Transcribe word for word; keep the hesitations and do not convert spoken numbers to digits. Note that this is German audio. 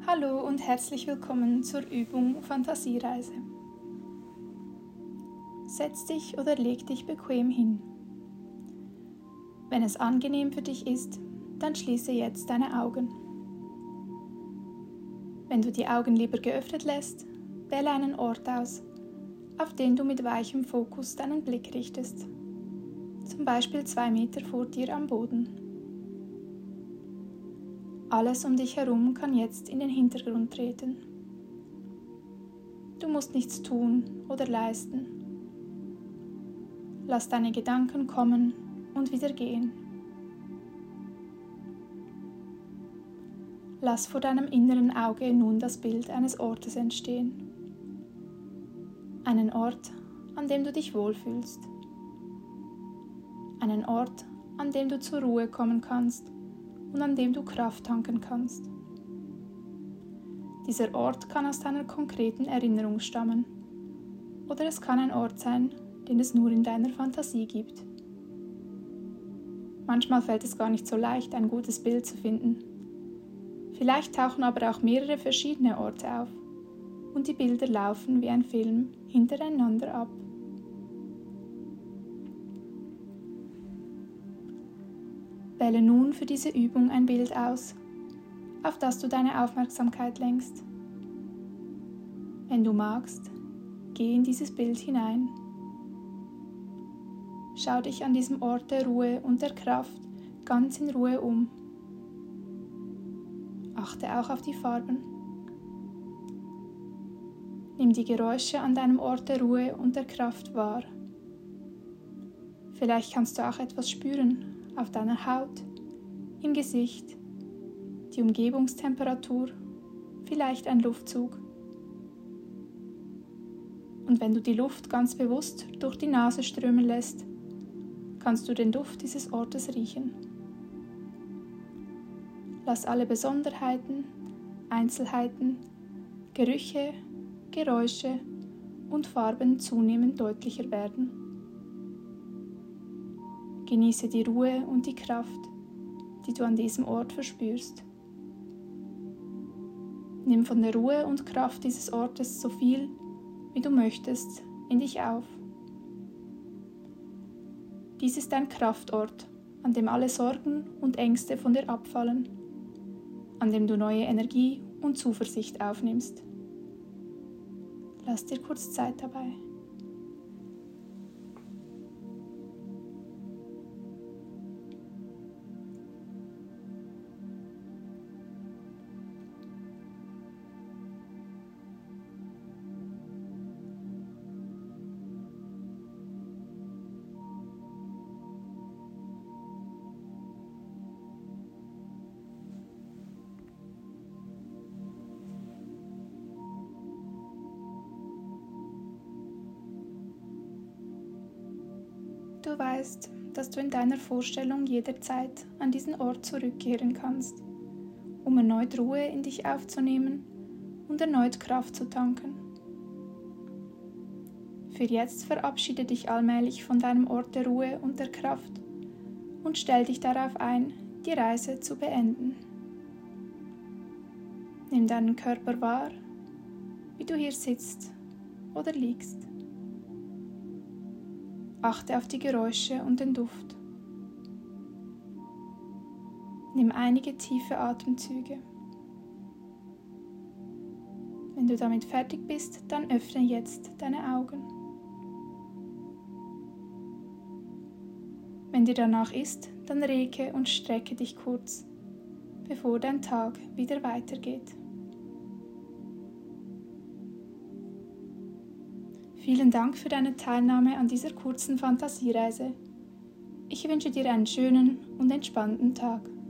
Hallo und herzlich willkommen zur Übung Fantasiereise. Setz dich oder leg dich bequem hin. Wenn es angenehm für dich ist, dann schließe jetzt deine Augen. Wenn du die Augen lieber geöffnet lässt, wähle einen Ort aus, auf den du mit weichem Fokus deinen Blick richtest. Zum Beispiel zwei Meter vor dir am Boden. Alles um dich herum kann jetzt in den Hintergrund treten. Du musst nichts tun oder leisten. Lass deine Gedanken kommen und wieder gehen. Lass vor deinem inneren Auge nun das Bild eines Ortes entstehen. Einen Ort, an dem du dich wohlfühlst. Einen Ort, an dem du zur Ruhe kommen kannst und an dem du Kraft tanken kannst. Dieser Ort kann aus deiner konkreten Erinnerung stammen. Oder es kann ein Ort sein, den es nur in deiner Fantasie gibt. Manchmal fällt es gar nicht so leicht, ein gutes Bild zu finden. Vielleicht tauchen aber auch mehrere verschiedene Orte auf und die Bilder laufen wie ein Film hintereinander ab. Wähle nun für diese Übung ein Bild aus, auf das du deine Aufmerksamkeit lenkst. Wenn du magst, geh in dieses Bild hinein. Schau dich an diesem Ort der Ruhe und der Kraft ganz in Ruhe um. Achte auch auf die Farben. Nimm die Geräusche an deinem Ort der Ruhe und der Kraft wahr. Vielleicht kannst du auch etwas spüren auf deiner Haut, im Gesicht, die Umgebungstemperatur, vielleicht ein Luftzug. Und wenn du die Luft ganz bewusst durch die Nase strömen lässt, kannst du den Duft dieses Ortes riechen. Lass alle Besonderheiten, Einzelheiten, Gerüche, Geräusche und Farben zunehmend deutlicher werden. Genieße die Ruhe und die Kraft, die du an diesem Ort verspürst. Nimm von der Ruhe und Kraft dieses Ortes so viel, wie du möchtest, in dich auf. Dies ist ein Kraftort, an dem alle Sorgen und Ängste von dir abfallen, an dem du neue Energie und Zuversicht aufnimmst. Lass dir kurz Zeit dabei. Du weißt, dass du in deiner Vorstellung jederzeit an diesen Ort zurückkehren kannst, um erneut Ruhe in dich aufzunehmen und erneut Kraft zu tanken. Für jetzt verabschiede dich allmählich von deinem Ort der Ruhe und der Kraft und stell dich darauf ein, die Reise zu beenden. Nimm deinen Körper wahr, wie du hier sitzt oder liegst. Achte auf die Geräusche und den Duft. Nimm einige tiefe Atemzüge. Wenn du damit fertig bist, dann öffne jetzt deine Augen. Wenn dir danach ist, dann rege und strecke dich kurz, bevor dein Tag wieder weitergeht. Vielen Dank für deine Teilnahme an dieser kurzen Fantasiereise. Ich wünsche dir einen schönen und entspannten Tag.